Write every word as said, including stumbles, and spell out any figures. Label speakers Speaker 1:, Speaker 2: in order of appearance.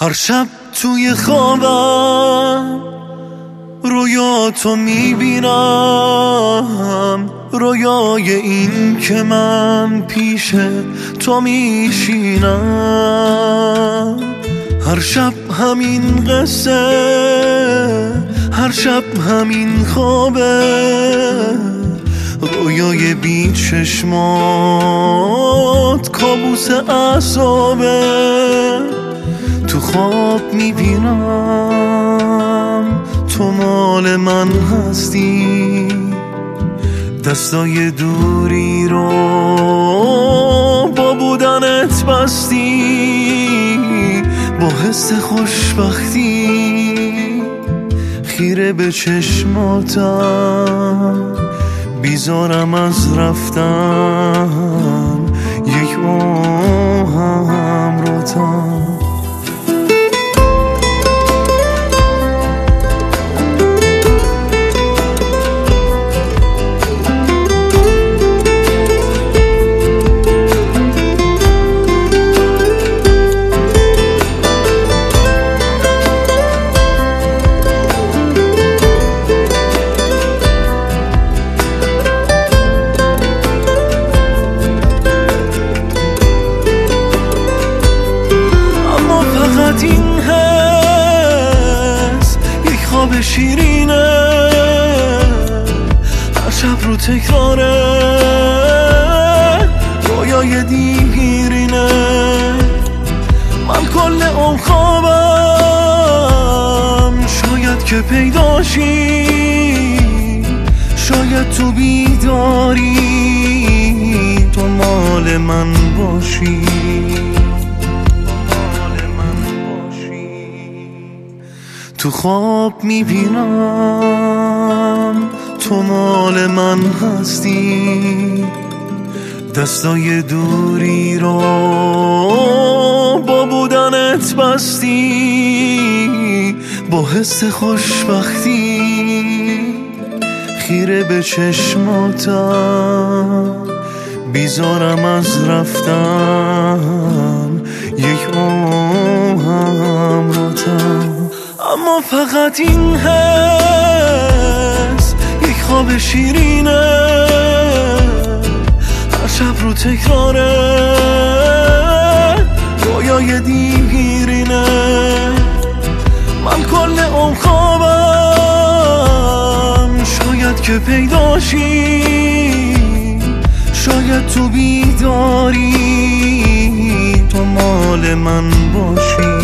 Speaker 1: هر شب توی خوابم رویاتو میبینم، رویای این که من پیش تو میشینم. هر شب همین قصه، هر شب همین خوابه، رویای بی چشمات کابوس اعصابه. تو خواب میبینم تو مال من هستی، دستای دوری رو با بودنت بستی. با حس خوشبختی خیره به چشماتم، بیزارم از رفتن یک آهم رو تم. این حس یک خواب شیرینه، هر شب رو تکراره، رویای دیگیرینه. من کل اون خوابم شاید که پیداشی، شاید تو بیداری تو مال من باشی. تو خواب میبینم تو مال من هستی، دستای دوری رو با بودنت بستی. با حس خوشبختی خیره به چشماتم، بیزارم از رفتن یک آهم رو تم. اما فقط این حس یک خواب شیرینه، هر شب رو تکراره، رویای دیگیرینه. من کل اون خوابم شاید که پیداشی، شاید تو بیداری تو مال من باشی.